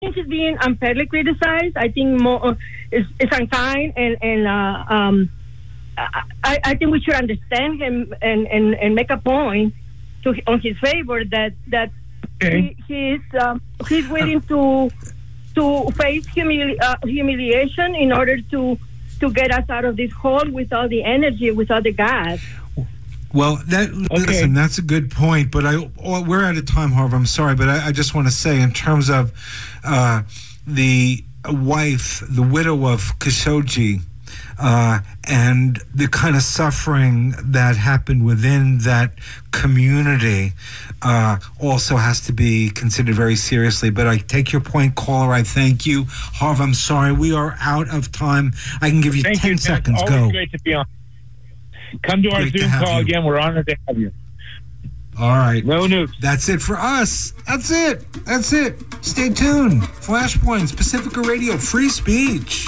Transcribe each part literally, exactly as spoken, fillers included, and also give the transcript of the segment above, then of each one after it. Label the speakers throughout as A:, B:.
A: think he's being unfairly criticized. I think more it's, it's unkind, and and uh, um, I, I think we should understand him and, and, and make a point to on his favor that that
B: okay.
A: he, he's um, he's willing to to face humili- uh, humiliation in order to to get us out of this hole with all the energy, with all the gas.
C: Well, that okay. listen, that's a good point, but I we're out of time, Harv. I'm sorry, but I, I just want to say, in terms of uh, the wife, the widow of Khashoggi, uh, and the kind of suffering that happened within that community, uh, also has to be considered very seriously. But I take your point, caller. I thank you, Harv. I'm sorry, we are out of time. I can give you
B: thank
C: ten
B: you,
C: seconds.
B: Always
C: Go.
B: Great to be on. Come to our
C: Great
B: Zoom
C: to
B: call
C: you.
B: again. We're honored to have you.
C: All right.
B: No news.
C: That's it for us. That's it. That's it. Stay tuned. Flashpoints, Pacifica Radio, free speech.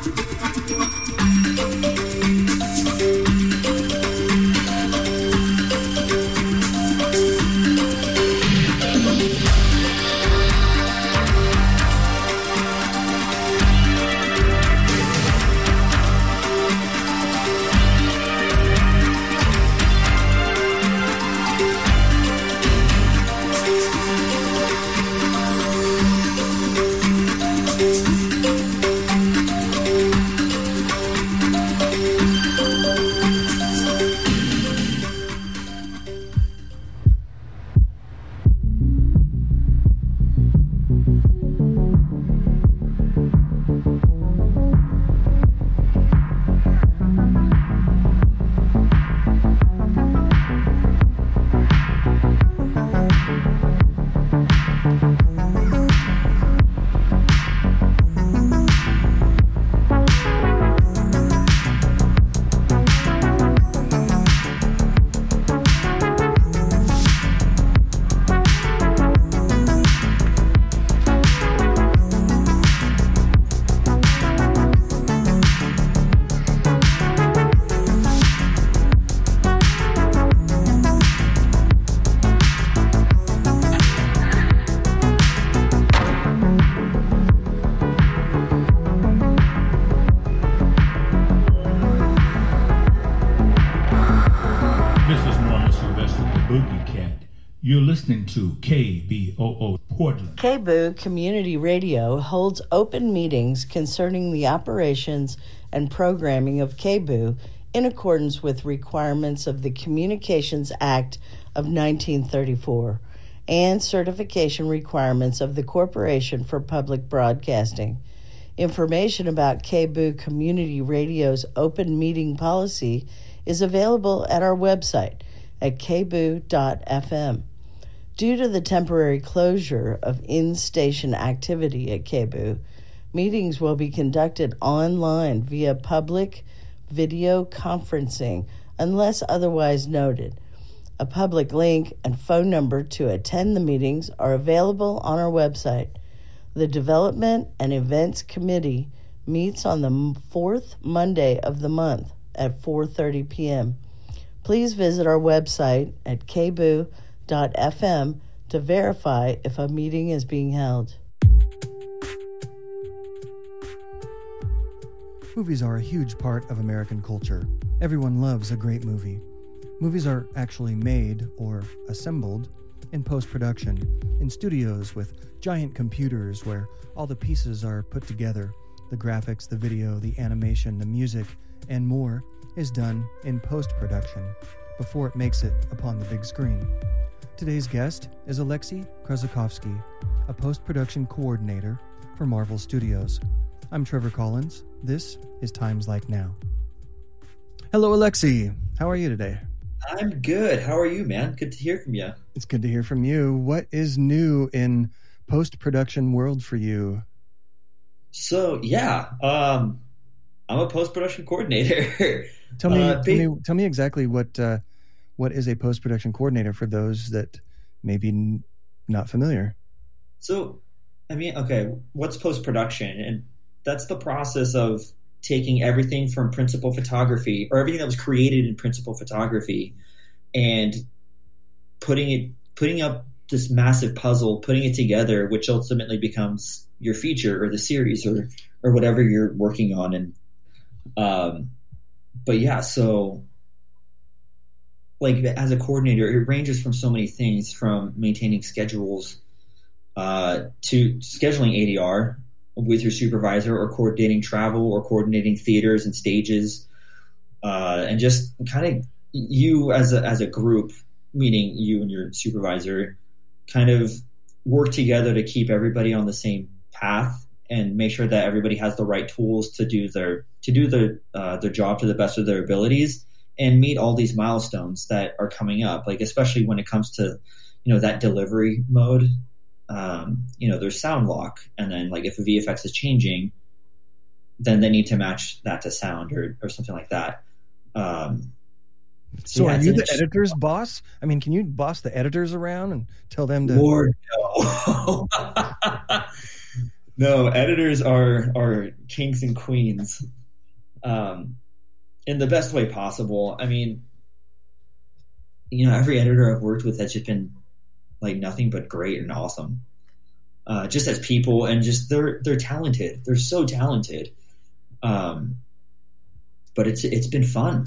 D: You're listening to K B O O Portland.
E: K B O O Community Radio holds open meetings concerning the operations and programming of K B O O in accordance with requirements of the Communications Act of nineteen thirty-four and certification requirements of the Corporation for Public Broadcasting. Information about K B O O Community Radio's open meeting policy is available at our website at k b o o dot f m. Due to the temporary closure of in-station activity at K B O O, meetings will be conducted online via public video conferencing unless otherwise noted. A public link and phone number to attend the meetings are available on our website. The Development and Events Committee meets on the fourth Monday of the month at four thirty p.m. Please visit our website at k b o o dot f m to verify if a meeting is being held.
F: Movies are a huge part of American culture. Everyone loves a great movie. Movies are actually made or assembled in post-production in studios with giant computers where all the pieces are put together. The graphics, the video, the animation, the music, and more is done in post-production before it makes it upon the big screen. Today's guest is Alexei Krasakovsky, a post-production coordinator for Marvel Studios. I'm Trevor Collins. This is Times Like Now. Hello, Alexei. How are you today?
G: I'm good. How are you, man? Good to hear from you.
F: It's good to hear from you. What is new in post-production world for you?
G: So, yeah, um, I'm a post-production coordinator.
F: Tell me,
G: uh,
F: tell me, tell me exactly what uh, what is a post-production coordinator for those that may be n- not familiar.
G: So, I mean, okay, what's post-production? And that's the process of taking everything from principal photography or everything that was created in principal photography and putting it, putting up this massive puzzle, putting it together, which ultimately becomes your feature or the series or or whatever you're working on. And um, but yeah, so like as a coordinator, it ranges from so many things, from maintaining schedules uh, to scheduling A D R with your supervisor, or coordinating travel, or coordinating theaters and stages, uh, and just kind of you as a as a group, meaning you and your supervisor, kind of work together to keep everybody on the same path and make sure that everybody has the right tools to do their to do their uh, their job to the best of their abilities and meet all these milestones that are coming up. Like especially when it comes to, you know, that delivery mode. Um, you know, there's sound lock, and then like if a V F X is changing, then they need to match that to sound or or something like that. Um,
F: so
G: yeah,
F: are you the editor's boss? I mean, can you boss the editors around and tell them to?
G: Lord, no. No, editors are are kings and queens, um, in the best way possible. I mean, you know, every editor I've worked with has just been like nothing but great and awesome, uh, just as people, and just they're they're talented. They're so talented, um, but it's it's been fun.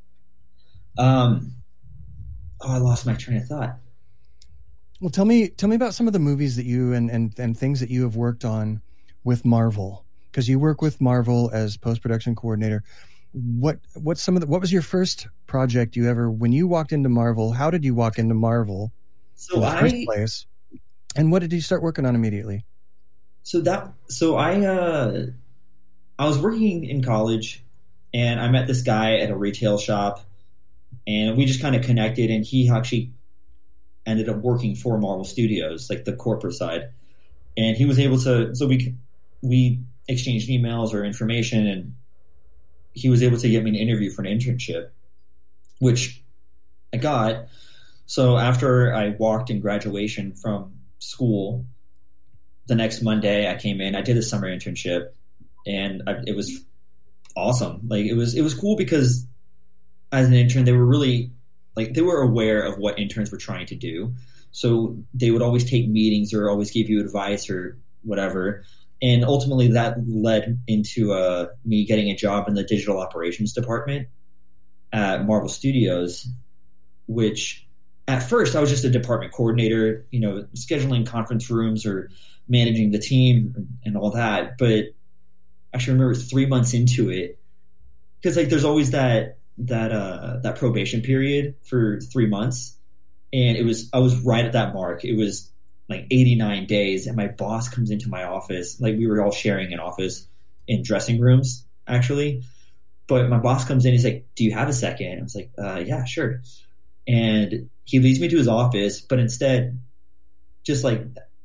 G: Um, oh, I lost my train of thought.
F: Well, tell me tell me about some of the movies that you and and, and things that you have worked on with Marvel, because you work with Marvel as post-production coordinator. What what's some of the, what was your first project you ever, when you walked into Marvel? How did you walk into Marvel?
G: So
F: in the
G: I,
F: first place, and what did you start working on immediately?
G: So that, so I, uh, I was working in college, and I met this guy at a retail shop, and we just kind of connected. And he actually ended up working for Marvel Studios, like the corporate side, and he was able to. So we we exchanged emails or information, and he was able to get me an interview for an internship, which I got. So after I walked in graduation from school, the next Monday I came in, I did a summer internship, and I, it was awesome. Like it was, it was cool because as an intern, they were really like, they were aware of what interns were trying to do. So they would always take meetings or always give you advice or whatever. And ultimately that led into uh, me getting a job in the digital operations department at Marvel Studios, which at first I was just a department coordinator, you know, scheduling conference rooms or managing the team and all that. But actually, I remember three months into it, because like there's always that that uh, that probation period for three months, and it was I was right at that mark. It was like eighty-nine days, and my boss comes into my office. Like we were all sharing an office in dressing rooms, actually. But my boss comes in, he's like, "Do you have a second?" I was like, uh, "Yeah, sure." And he leads me to his office, but instead, just like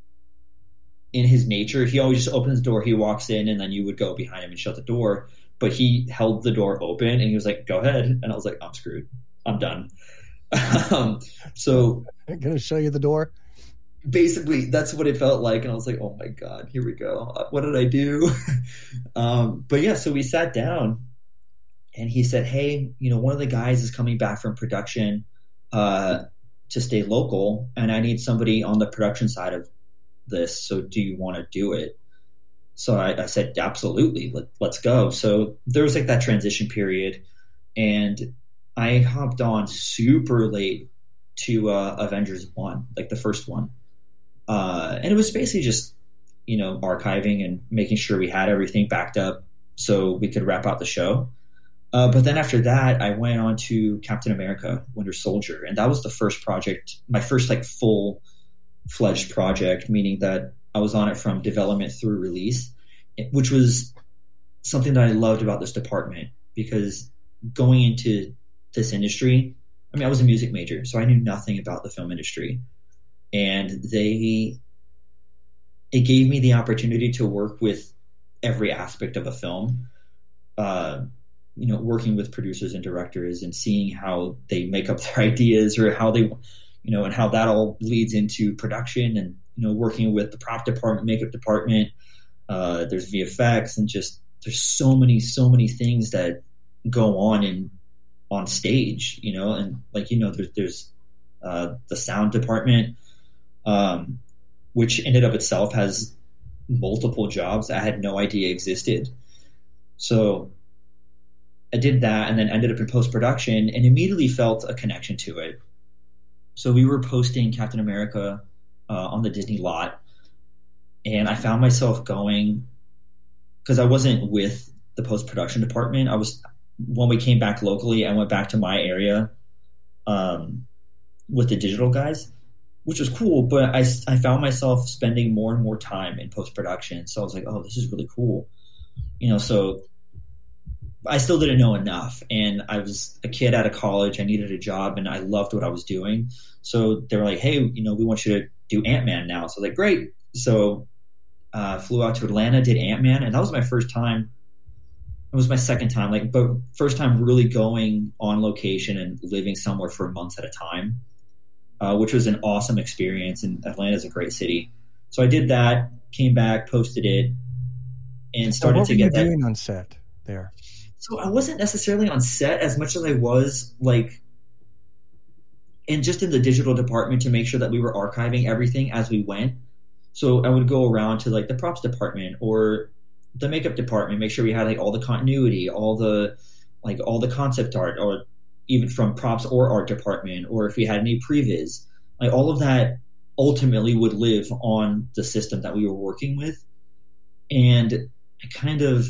G: in his nature, he always just opens the door, he walks in, and then you would go behind him and shut the door. But he held the door open, and he was like, "Go ahead." And I was like, "I'm screwed. I'm done." um, so
F: I'm going to show you the door.
G: Basically, that's what it felt like. And I was like, "Oh my God, here we go. What did I do?" um, but yeah, so we sat down, and he said, "Hey, you know, one of the guys is coming back from production uh, to stay local, and I need somebody on the production side of this. So do you want to do it?" So I, I said, "Absolutely, let, let's go." So there was like that transition period, and I hopped on super late to uh, Avengers one, like the first one. Uh, and it was basically just, you know, archiving and making sure we had everything backed up so we could wrap out the show. Uh, but then after that, I went on to Captain America, Winter Soldier. And that was the first project, my first like full-fledged project, meaning that I was on it from development through release, which was something that I loved about this department, because going into this industry, I mean, I was a music major, so I knew nothing about the film industry. And they, it gave me the opportunity to work with every aspect of a film, uh, you know, working with producers and directors and seeing how they make up their ideas, or how they, you know, and how that all leads into production, and, you know, working with the prop department, makeup department, uh, there's V F X, and just, there's so many, so many things that go on in, on stage, you know, and like, you know, there's, there's, uh, the sound department, um, which in and of itself has multiple jobs I had no idea existed. So I did that and then ended up in post-production and immediately felt a connection to it. So we were posting Captain America uh, on the Disney lot, and I found myself going, because I wasn't with the post-production department. I was, when we came back locally, I went back to my area um, with the digital guys, which was cool, but I, I found myself spending more and more time in post-production. So I was like, oh, this is really cool. You know, so I still didn't know enough. And I was a kid out of college. I needed a job, and I loved what I was doing. So they were like, hey, you know, we want you to do Ant-Man now. So I was like, great. So uh, flew out to Atlanta, did Ant-Man, and that was my first time. It was my second time, like, but first time really going on location and living somewhere for months at a time. Uh, which was an awesome experience, and Atlanta is a great city. So I did that, came back, posted it, and started
F: so what
G: to
F: were
G: get
F: you
G: that.
F: doing on set there?
G: So I wasn't necessarily on set as much as I was like, and just in the digital department to make sure that we were archiving everything as we went. So I would go around to like the props department or the makeup department, make sure we had like all the continuity, all the like all the concept art, or even from props or art department, or if we had any previs, like all of that ultimately would live on the system that we were working with. And I kind of,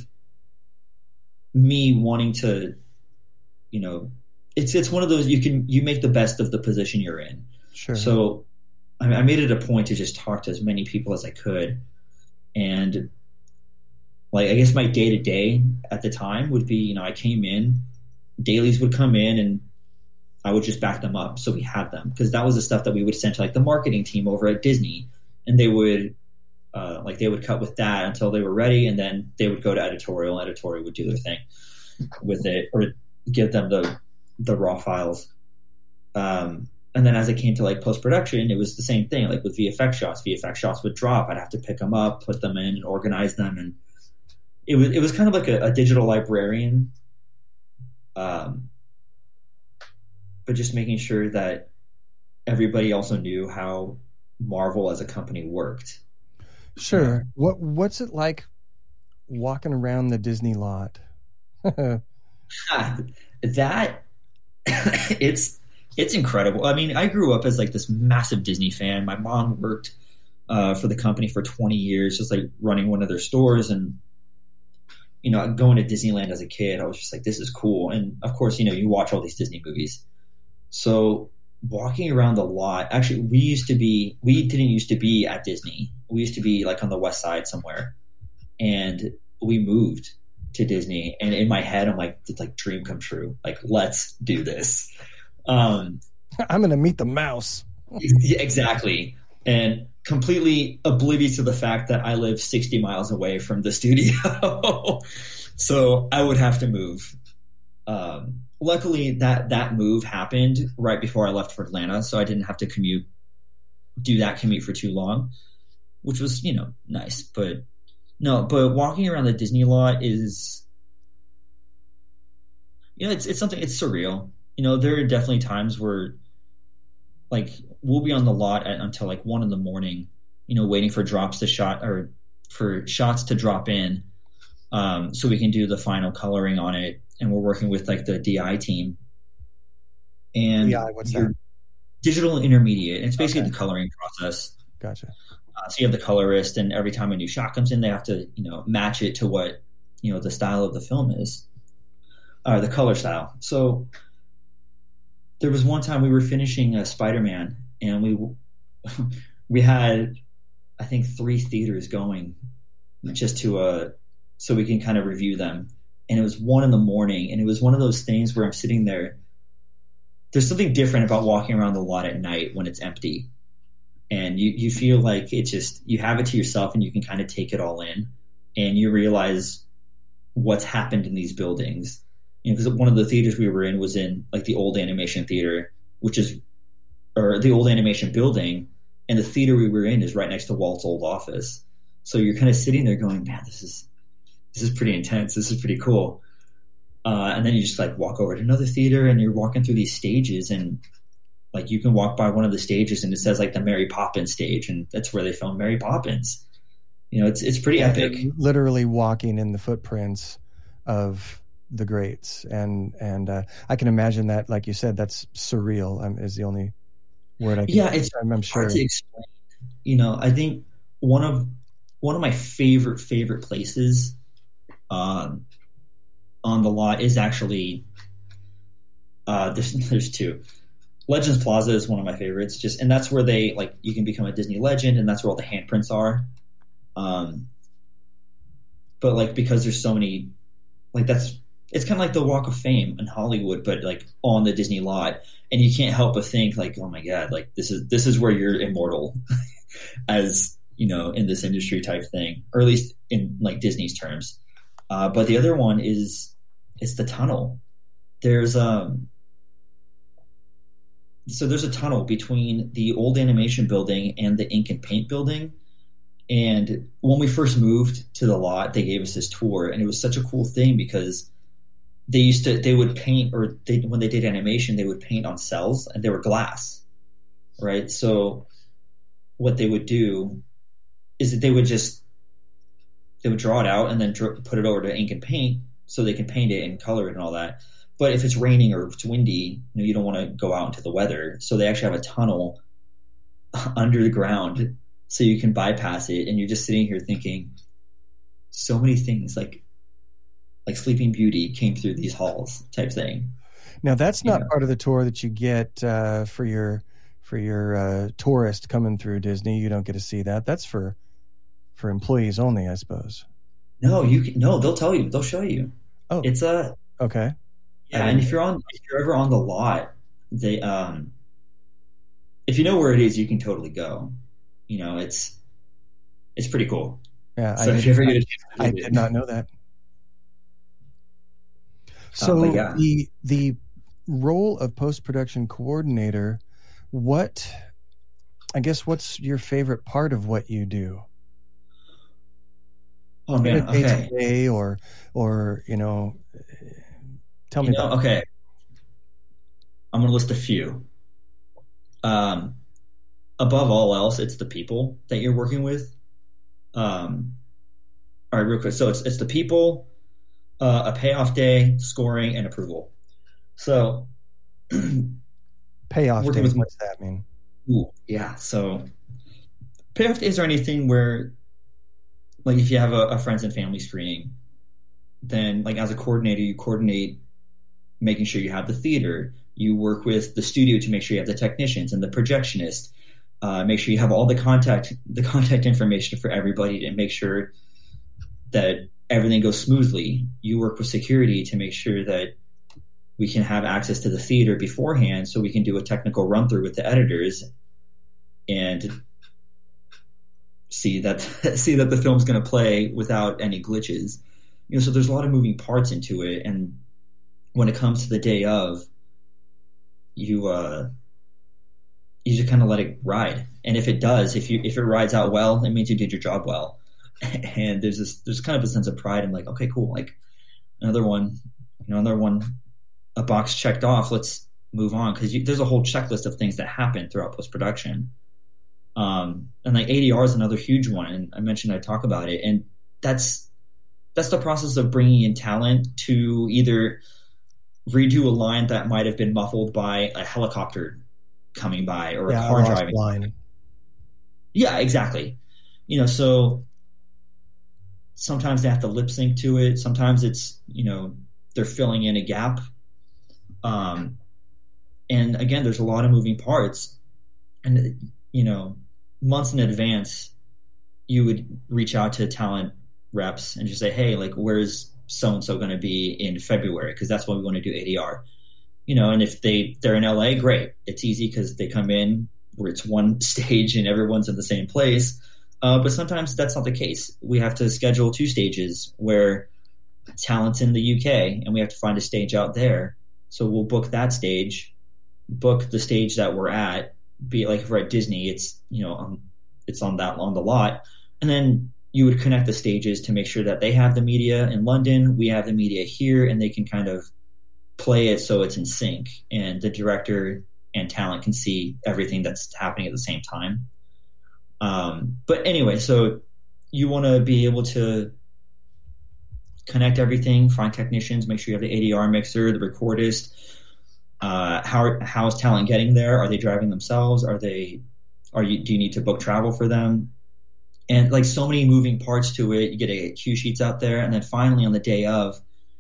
G: me wanting to, you know, it's, it's one of those, you can, you make the best of the position you're in.
F: Sure.
G: So I, I made it a point to just talk to as many people as I could. And like, I guess my day to day at the time would be, you know, I came in, dailies would come in and I would just back them up. So we had them, because that was the stuff that we would send to like the marketing team over at Disney, and they would uh, like they would cut with that until they were ready. And then they would go to editorial, and editorial would do their thing with it or give them the, the raw files. Um, and then as it came to like post-production, it was the same thing. Like with V F X shots, V F X shots would drop. I'd have to pick them up, put them in and organize them. And it was, it was kind of like a, a digital librarian. Um, but just making sure that everybody also knew how Marvel as a company worked.
F: Sure. Uh, what What's it like walking around the Disney lot?
G: that it's it's incredible. I mean, I grew up as like this massive Disney fan. My mom worked uh, for the company for twenty years, just like running one of their stores, and you know, going to Disneyland as a kid, I was just like, this is cool. And of course, you know, you watch all these Disney movies. So walking around the lot, actually, we used to be, we didn't used to be at Disney. We used to be like on the West Side somewhere. And we moved to Disney. And in my head, I'm like, it's like dream come true. Like, let's do this. Um,
F: I'm going to meet the mouse.
G: Exactly. And completely oblivious to the fact that I live sixty miles away from the studio. So I would have to move. Um, luckily that, that move happened right before I left for Atlanta. So I didn't have to commute, do that commute for too long, which was, you know, nice, but no, but walking around the Disney lot is, you know, it's, it's something, it's surreal. You know, there are definitely times where like we'll be on the lot at, until like one in the morning, you know, waiting for drops to shot or for shots to drop in. Um, so we can do the final coloring on it. And we're working with like the D I team. And
F: D I, what's that?
G: Digital intermediate. It's basically
F: Okay.
G: the coloring process.
F: Gotcha.
G: Uh, so you have the colorist, and every time a new shot comes in, they have to, you know, match it to what, you know, the style of the film is, or the color style. So there was one time we were finishing uh, Spider-Man, and we we had, I think, three theaters going just to uh so we can kind of review them. And it was one in the morning, and it was one of those things where I'm sitting there. There's something different about walking around the lot at night when it's empty, and you you feel like it just, you have it to yourself, and you can kind of take it all in, and you realize what's happened in these buildings. You know, because one of the theaters we were in was in like the old animation theater, which is, or the old animation building, and the theater we were in is right next to Walt's old office. So you're kind of sitting there going, man, this is, this is pretty intense. This is pretty cool. Uh, and then you just like walk over to another theater, and you're walking through these stages, and Like you can walk by one of the stages and it says like the Mary Poppins stage, and that's where they filmed Mary Poppins. You know, it's it's pretty
F: yeah,
G: epic.
F: Literally walking in the footprints of the greats, and and uh, I can imagine that, like you said, that's surreal. Um, is the only word I can.
G: Yeah, it's
F: I'm, I'm sure.
G: hard to explain. You know, I think one of one of my favorite favorite places um, on the lot is actually uh, there's there's two. Legends Plaza is one of my favorites, just and that's where they like you can become a Disney legend, and that's where all the handprints are. Um, but like because there's so many, like that's it's kind of like the Walk of Fame in Hollywood, but like on the Disney lot, and you can't help but think like, oh my god, like this is this is where you're immortal, as you know, in this industry type thing, or at least in like Disney's terms. Uh, but the other one is it's the tunnel. There's um. So there's a tunnel between the old animation building and the ink and paint building. And when we first moved to the lot, they gave us this tour, and it was such a cool thing because they used to, they would paint, or they, when they did animation, they would paint on cells, and they were glass, right? So what they would do is that they would just, they would draw it out and then dr- put it over to ink and paint so they can paint it and color it and all that. But if it's raining or it's windy, you know, you don't want to go out into the weather. So they actually have a tunnel under the ground so you can bypass it. And you're just sitting here thinking so many things like, like Sleeping Beauty came through these halls type thing.
F: Now that's not
G: you know?
F: part of the tour that you get uh, for your, for your uh, tourist coming through Disney. You don't get to see that. That's for, for employees only, I suppose.
G: No, you can, no, they'll tell you, they'll show you.
F: Oh,
G: it's a,
F: okay.
G: Yeah, and if you're on, if you're ever on the lot, they, um, if you know where it is, you can totally go. You know, it's, it's pretty cool.
F: Yeah,
G: so
F: I,
G: if you ever
F: I,
G: get a chance to
F: I
G: do
F: did
G: it.
F: not know that. So
G: Uh, yeah.
F: the the role of post production coordinator, what, I guess, what's your favorite part of what you do?
G: Oh man,
F: Day
G: okay.
F: to day, or or you know. Tell me
G: You know,
F: about
G: okay. I'm going to list a few. Um, above all else, it's the people that you're working with. Um, all right, real quick. So it's it's the people, uh, a payoff day, scoring, and approval. So
F: payoff
G: working
F: day.
G: with-
F: What's that mean?
G: Ooh, yeah. So payoff days are anything where, like, if you have a, a friends and family screening, then like as a coordinator, you coordinate making sure you have the theater. You work with the studio to make sure you have the technicians and the projectionist. Uh, make sure you have all the contact the contact information for everybody and make sure that everything goes smoothly. You work with security to make sure that we can have access to the theater beforehand so we can do a technical run through with the editors and see that see that the film's going to play without any glitches. You know, so there's a lot of moving parts into it, and when it comes to the day of, you uh, you just kind of let it ride. And if it does, if you if it rides out well, it means you did your job well. And there's this there's kind of a sense of pride. I'm like, okay, cool, like another one, you know, another one, a box checked off. Let's move on, because there's a whole checklist of things that happen throughout post production. Um, and like A D R is another huge one, and I mentioned I talk about it, and that's that's the process of bringing in talent to either redo a line that might have been muffled by a helicopter coming by or
F: Yeah,
G: a car
F: lost
G: driving.
F: line.
G: Yeah, exactly. You know, so sometimes they have to lip sync to it. Sometimes it's, you know, they're filling in a gap. Um, and again, there's a lot of moving parts. And, you know, months in advance, you would reach out to talent reps and just say, hey, like, where's so-and-so going to be in February? Because that's when we want to do A D R. You know, and if they, they're in L A, great. It's easy because they come in where it's one stage and everyone's in the same place. Uh, but sometimes that's not the case. We have to schedule two stages where talent's in the U K and we have to find a stage out there. So we'll book that stage, book the stage that we're at. Be it like if we're at Disney, it's, you know, um, it's on that on the lot. And then you would connect the stages to make sure that they have the media in London, we have the media here, and they can kind of play it so it's in sync. And the director and talent can see everything that's happening at the same time. Um, but anyway, so you want to be able to connect everything, find technicians, make sure you have the A D R mixer, the recordist. Uh, how how is talent getting there? Are they driving themselves? Are they? Are you? Do you need to book travel for them? And like so many moving parts to it. You get a cue sheets out there, and then finally on the day of,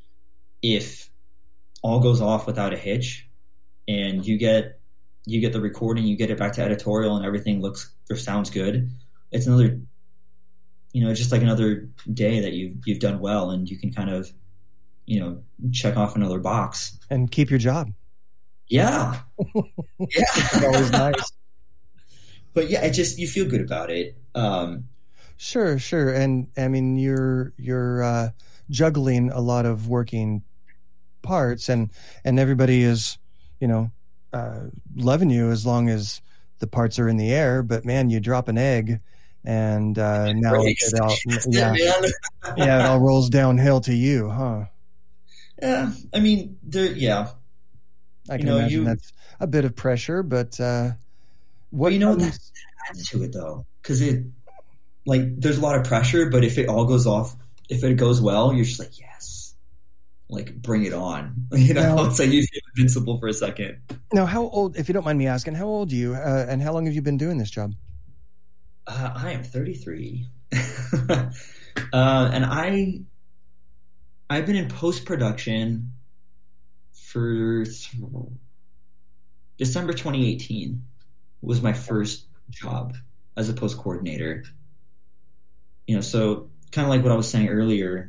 G: if all goes off without a hitch, and you get you get the recording, you get it back to editorial, and everything looks or sounds good, it's another, you know, it's just like another day that you've you've done well, and you can kind of, you know, check off another box
F: and keep your job.
G: Yeah, yeah,
F: it's always nice.
G: But yeah, it just you feel good about it. Um,
F: sure, sure, and I mean you're you're uh, juggling a lot of working parts, and and everybody is, you know, uh, loving you as long as the parts are in the air. But man, you drop an egg, and uh, now it, it all, yeah, yeah, it all rolls downhill to you, huh?
G: Yeah, I mean, there, yeah.
F: I can
G: you know,
F: imagine
G: you,
F: that's a bit of pressure, but uh, what
G: you know
F: comes...
G: that adds to it though, because it like there's a lot of pressure, but if it all goes off, if it goes well, you're just like yes, like bring it on. You know, now, it's like you feel invincible for a second.
F: Now, how old? If you don't mind me asking, how old are you, uh, and how long have you been doing this job?
G: Uh, I am thirty-three, uh, and I I've been in post production for December twenty eighteen was my first job as a post coordinator. You know, so kind of like what I was saying earlier,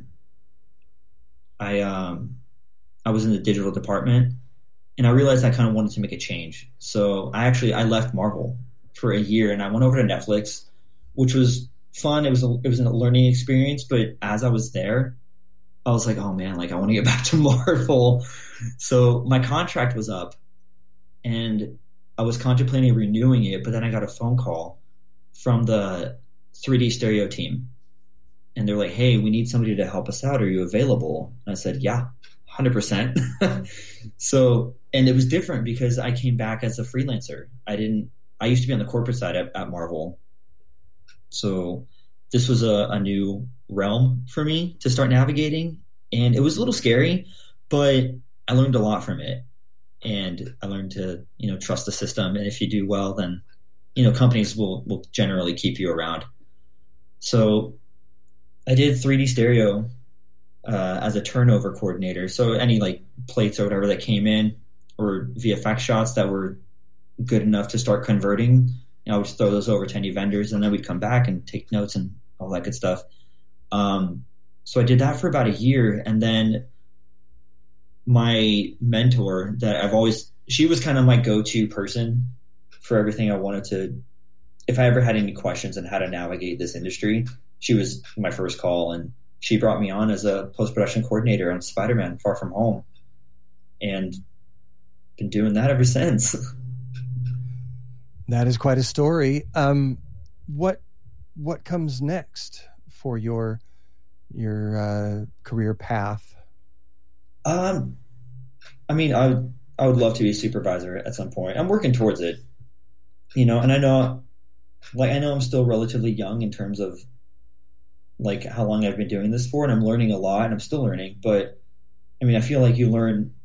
G: I um I was in the digital department, and I realized I kind of wanted to make a change. So I actually I left Marvel for a year, and I went over to Netflix, which was fun. It was a, it was a learning experience, but as I was there, I was like, oh man, like I want to get back to Marvel. So my contract was up, and I was contemplating renewing it, but then I got a phone call from the three D stereo team, and they're like, hey, we need somebody to help us out. Are you available? And I said, yeah, one hundred percent. So, and it was different because I came back as a freelancer. I didn't, I used to be on the corporate side at, at Marvel. So this was a, a new realm for me to start navigating, and it was a little scary, but I learned a lot from it, and I learned to, you know, trust the system. And if you do well, then, you know, companies will, will generally keep you around. So I did three D stereo uh, as a turnover coordinator. So any like plates or whatever that came in, or V F X shots that were good enough to start converting, you know, I would throw those over to any vendors, and then we'd come back and take notes and all that good stuff. Um, so I did that for about a year, and then my mentor that I've always, she was kind of my go-to person for everything I wanted to, if I ever had any questions on how to navigate this industry, she was my first call, and she brought me on as a post-production coordinator on Spider-Man Far From Home, and been doing that ever since.
F: That is quite a story. Um, what what comes next for your your uh, career path?
G: Um, I mean, I would I would love to be a supervisor at some point. I'm working towards it, you know. And I know, like, I know I'm still relatively young in terms of like how long I've been doing this for, and I'm learning a lot, and I'm still learning. But I mean, I feel like you learn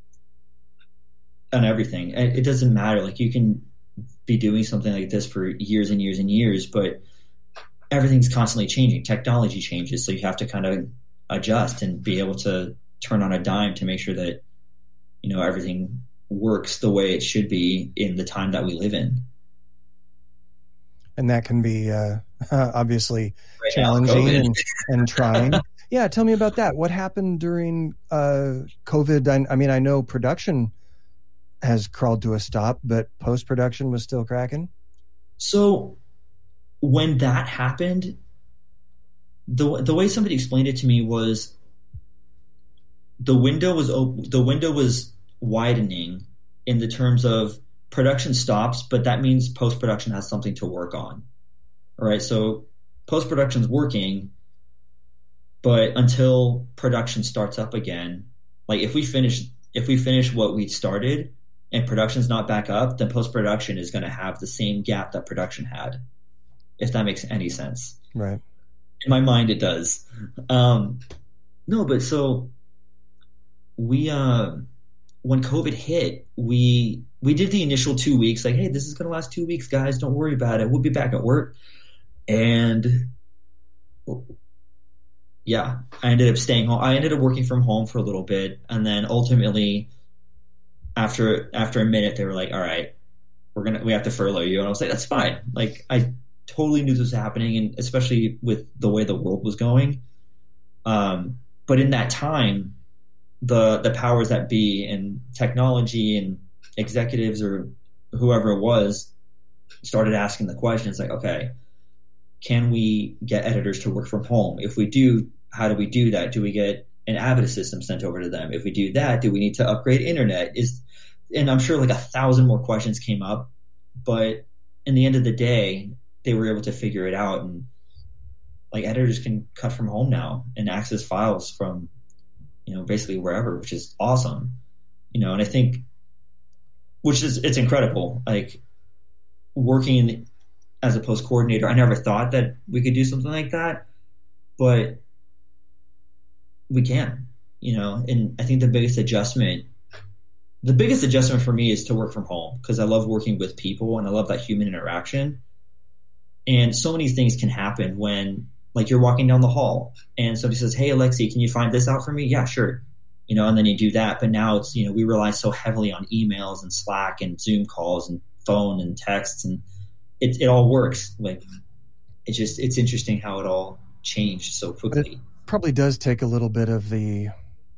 G: on everything. It doesn't matter. Like, you can be doing something like this for years and years and years, but everything's constantly changing. Technology changes, so you have to kind of adjust and be able to turn on a dime to make sure that, you know, everything works the way it should be in the time that we live in.
F: And that can be uh, obviously
G: right
F: challenging
G: now,
F: and, and trying. Yeah, tell me about that. What happened during uh, COVID? I, I mean, I know production has crawled to a stop, but post-production was still cracking?
G: So when that happened, the the way somebody explained it to me was the window was op- the window was widening in the terms of production stops, but that means post-production has something to work on. All right, so post-production's working, but until production starts up again, like if we finish if we finish what we started, and production's not back up, then post-production is going to have the same gap that production had, if that makes any sense.
F: Right.
G: In my mind, it does. Um, no, but so we, uh, when COVID hit, we we did the initial two weeks, like, hey, this is going to last two weeks, guys. Don't worry about it. We'll be back at work. And yeah, I ended up staying home. I ended up working from home for a little bit. And then ultimately, after after a minute, they were like, all right, we're going to, we have to furlough you. And I was like, that's fine. Like, I totally knew this was happening, and especially with the way the world was going. Um, but in that time, the the powers that be and technology and executives or whoever it was started asking the questions like, okay, can we get editors to work from home? If we do, how do we do that? Do we get an Avid system sent over to them? If we do that, do we need to upgrade internet? Is and I'm sure like a thousand more questions came up, but in the end of the day, they were able to figure it out, and like editors can cut from home now and access files from, you know, basically wherever, which is awesome, you know. And I think, which is, it's incredible. Like working as a post coordinator, I never thought that we could do something like that, but we can, you know. And I think the biggest adjustment, the biggest adjustment for me is to work from home, because I love working with people and I love that human interaction. And so many things can happen when, like, you're walking down the hall and somebody says, hey, Alexi, can you find this out for me? Yeah, sure. You know, and then you do that. But now it's, you know, we rely so heavily on emails and Slack and Zoom calls and phone and texts, and it, it all works. Like, it's just, it's interesting how it all changed so quickly.
F: It probably does take a little bit of the,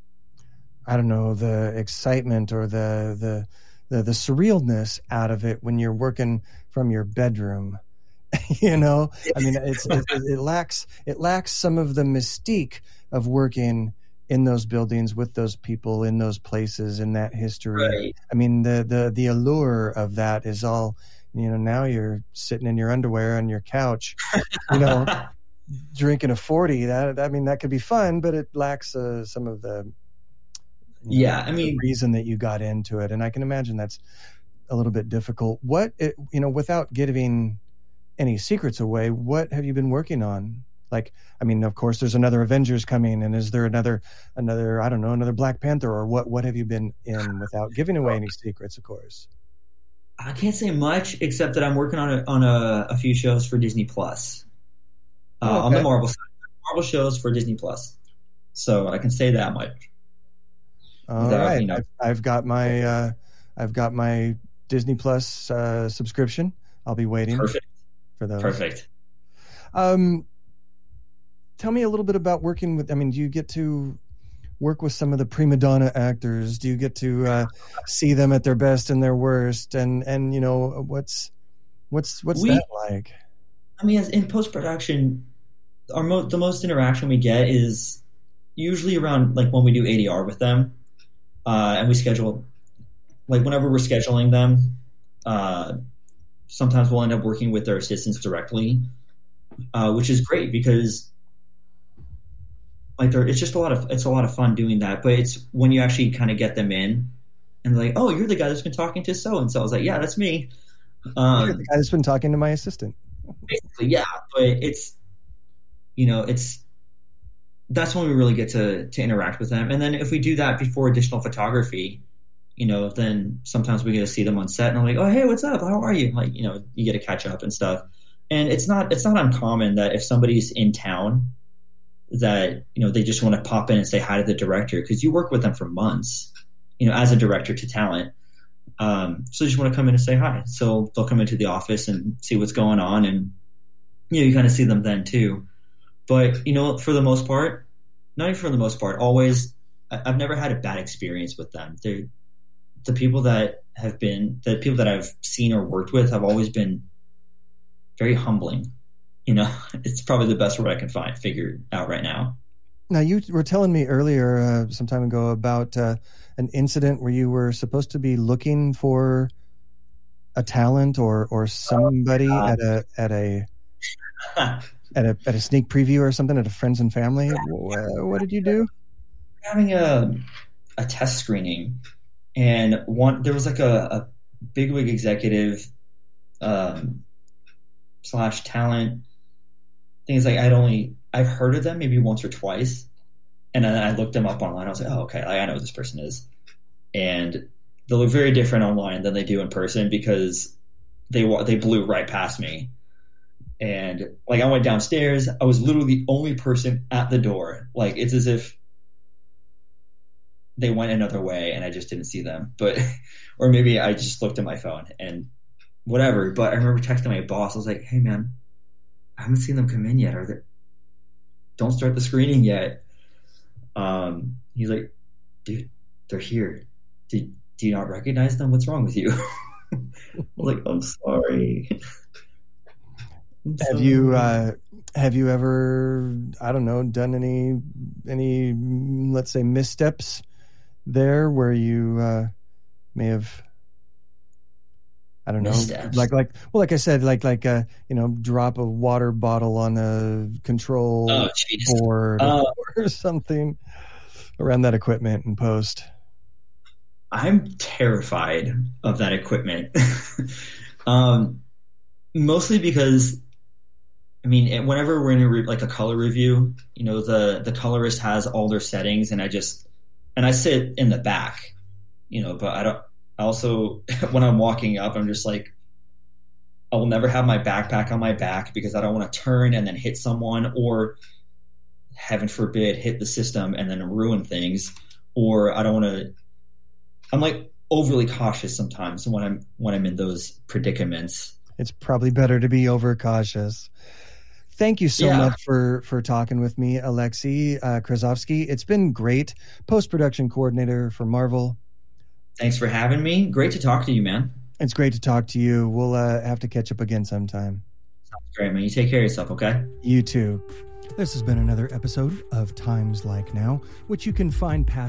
F: I don't know, the excitement or the, the, the, the surrealness out of it when you're working from your bedroom. You know, I mean, it's, it, it lacks it lacks some of the mystique of working in those buildings with those people in those places in that history.
G: Right.
F: I mean, the the the allure of that is all, you know. Now you're sitting in your underwear on your couch, you know, drinking a forty. That I mean, that could be fun, but it lacks uh, some of the you
G: yeah.
F: know,
G: I mean,
F: reason that you got into it, and I can imagine that's a little bit difficult. What it, you know, without giving any secrets away, what have you been working on? Like, I mean, of course, there's another Avengers coming, and is there another, another, I don't know, another Black Panther, or what? What have you been in without giving away any secrets? Of course,
G: I can't say much except that I'm working on a, on a, a few shows for Disney Plus, uh, oh, okay. on the Marvel side, Marvel shows for Disney Plus. So I can say that much.
F: All without, right, you know, I've, I've got my, uh, I've got my Disney Plus uh, subscription. I'll be waiting.
G: Perfect.
F: For those.
G: Perfect.
F: Um, tell me a little bit about working with, I mean, do you get to work with some of the prima donna actors? Do you get to uh, see them at their best and their worst? And, and you know, what's what's what's
G: we,
F: that like?
G: I mean, as in post-production, our mo- the most interaction we get is usually around, like, when we do A D R with them. Uh, and we schedule, like, whenever we're scheduling them, uh, sometimes we'll end up working with their assistants directly, uh, which is great because, like, it's just a lot of it's a lot of fun doing that. But it's when you actually kind of get them in, and they're like, "Oh, you're the guy that's been talking to so and so." I was like, "Yeah, that's me." Um,
F: you're the guy that's been talking to my assistant.
G: Basically, yeah. But it's, you know, it's that's when we really get to to interact with them. And then if we do that before additional photography, you know, then sometimes we get to see them on set, and I'm like, "Oh, hey, what's up? How are you?" Like, you know, you get to catch up and stuff. And it's not it's not uncommon that if somebody's in town, that, you know, they just want to pop in and say hi to the director, because you work with them for months, you know, as a director to talent. Um, so they just want to come in and say hi. So they'll come into the office and see what's going on, and, you know, you kind of see them then too. But, you know, for the most part, not even for the most part, always, I've never had a bad experience with them. They're the people that have been, the people that I've seen or worked with have always been very humbling. You know, it's probably the best word I can find, figure out right now.
F: Now, you were telling me earlier, uh, some time ago, about uh, an incident where you were supposed to be looking for a talent or or somebody oh, at a at a at a at a sneak preview or something at a friends and family. What, what did you do?
G: We're having a a test screening, and one there was like a, a bigwig executive um, slash talent. Things like I'd only I've heard of them maybe once or twice, and then I looked them up online. I was like, oh, okay, like, I know who this person is, and they look very different online than they do in person because they they blew right past me. And like I went downstairs, I was literally the only person at the door. Like it's as if they went another way and I just didn't see them. But or maybe I just looked at my phone and whatever. But I remember texting my boss. I was like, "Hey man, I haven't seen them come in yet. Are they? Don't start the screening yet." Um, he's like, "Dude, they're here. Did do you not recognize them? What's wrong with you?" I was like, "I'm sorry."
F: Have you uh, have you ever, I don't know, done any any let's say missteps there where you uh, may have, I don't know,
G: missteps.
F: like like well, like I said, like like uh, you know, drop a water bottle on a control
G: oh,
F: board
G: uh,
F: or something around that equipment in post?
G: I'm terrified of that equipment, um, mostly because. I mean, whenever we're in a re- like a color review, you know, the, the colorist has all their settings and I just, and I sit in the back, you know, but I don't, I also, when I'm walking up, I'm just like, I will never have my backpack on my back because I don't want to turn and then hit someone or heaven forbid, hit the system and then ruin things. Or I don't want to, I'm like overly cautious sometimes when I'm, when I'm in those predicaments.
F: It's probably better to be overcautious. Thank you so
G: yeah.
F: much for, for talking with me, Alexei uh, Krasovsky. It's been great. Post-production coordinator for Marvel.
G: Thanks for having me. Great to talk to you, man.
F: It's great to talk to you. We'll uh, have to catch up again sometime.
G: Sounds great, man. You take care of yourself, okay?
F: You too. This has been another episode of Times Like Now, which you can find past